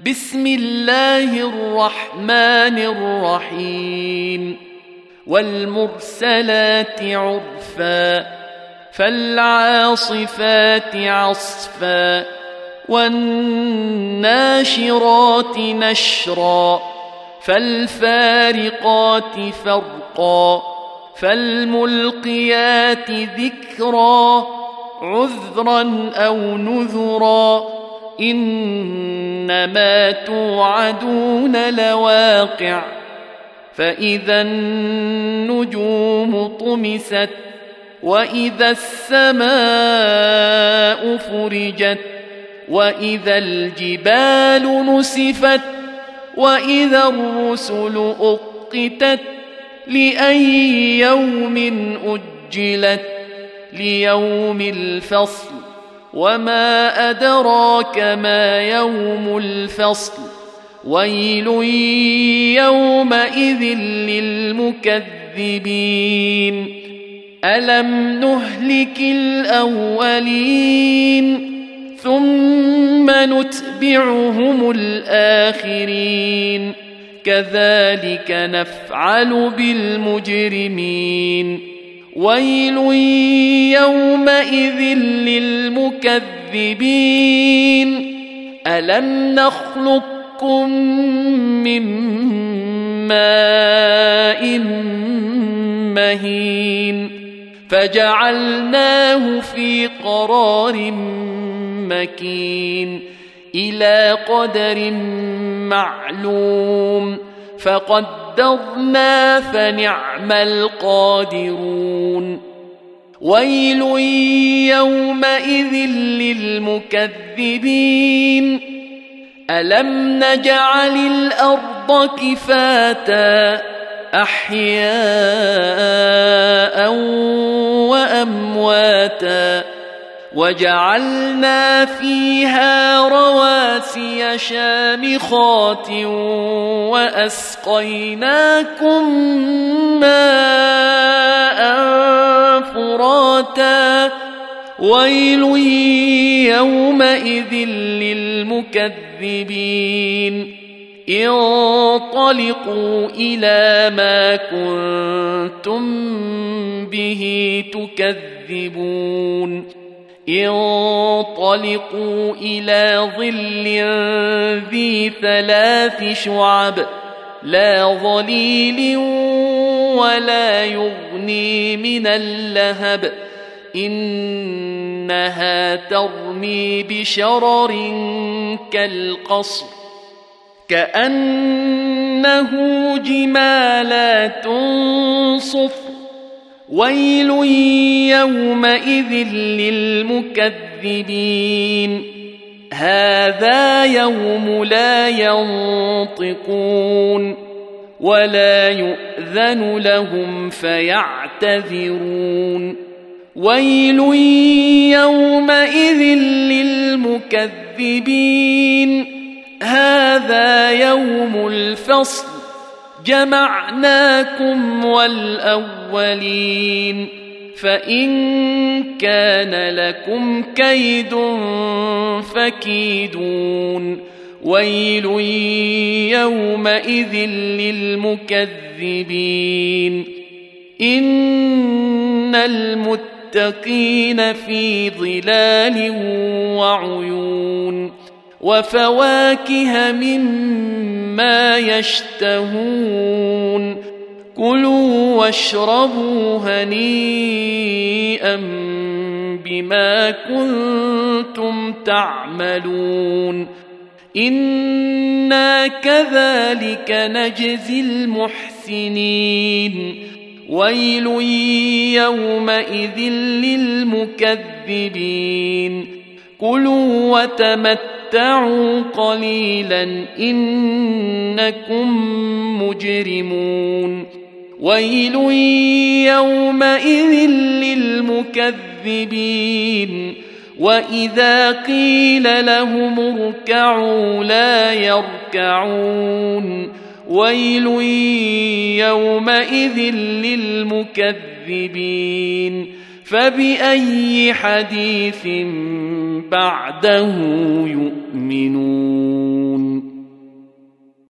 بسم الله الرحمن الرحيم والمرسلات عرفا فالعاصفات عصفا والناشرات نشرا فالفارقات فرقا فالملقيات ذكرا عذرا أو نذرا إنما توعدون لواقع فإذا النجوم طمست وإذا السماء فرجت وإذا الجبال نسفت وإذا الرسل أقتت لأي يوم أجلت ليوم الفصل وما أدراك ما يوم الفصل ويل يومئذ للمكذبين ألم نهلك الأولين ثم نتبعهم الآخرين كذلك نفعل بالمجرمين ويل يومئذ للمكذبين ألم نخلقكم من ماء مهين فجعلناه في قرار مكين إلى قدر معلوم فقدرنا فنعم القادرون ويل يومئذ للمكذبين ألم نجعل الأرض كفاتا أحياء وأمواتا وجعلنا فيها رواسي شامخات وأسقيناكم ماء فراتا ويل يومئذ للمكذبين انطلقوا إلى ما كنتم به تكذبون انطلقوا إلى ظل ذي 3 شعب لا ظليل ولا يغني من اللهب إنها ترمي بشرر كالقصر كأنه جمالات صفر ويل يومئذ للمكذبين هذا يوم لا ينطقون ولا يؤذن لهم فيعتذرون ويل يومئذ للمكذبين هذا يوم الفصل جمعناكم والأولين فإن كان لكم كيد فكيدون ويل يومئذ للمكذبين إن المتقين في ظلال وعيون وفواكه مما يشتهون كلوا واشربوا هنيئا بما كنتم تعملون إنا كذلك نجزي المحسنين ويل يومئذ للمكذبين كلوا وتمتعوا قليلا إنكم مجرمون ويل يومئذ للمكذبين وإذا قيل لهم اركعوا لا يركعون ويل يومئذ للمكذبين فبأي حديث بعده يؤمنون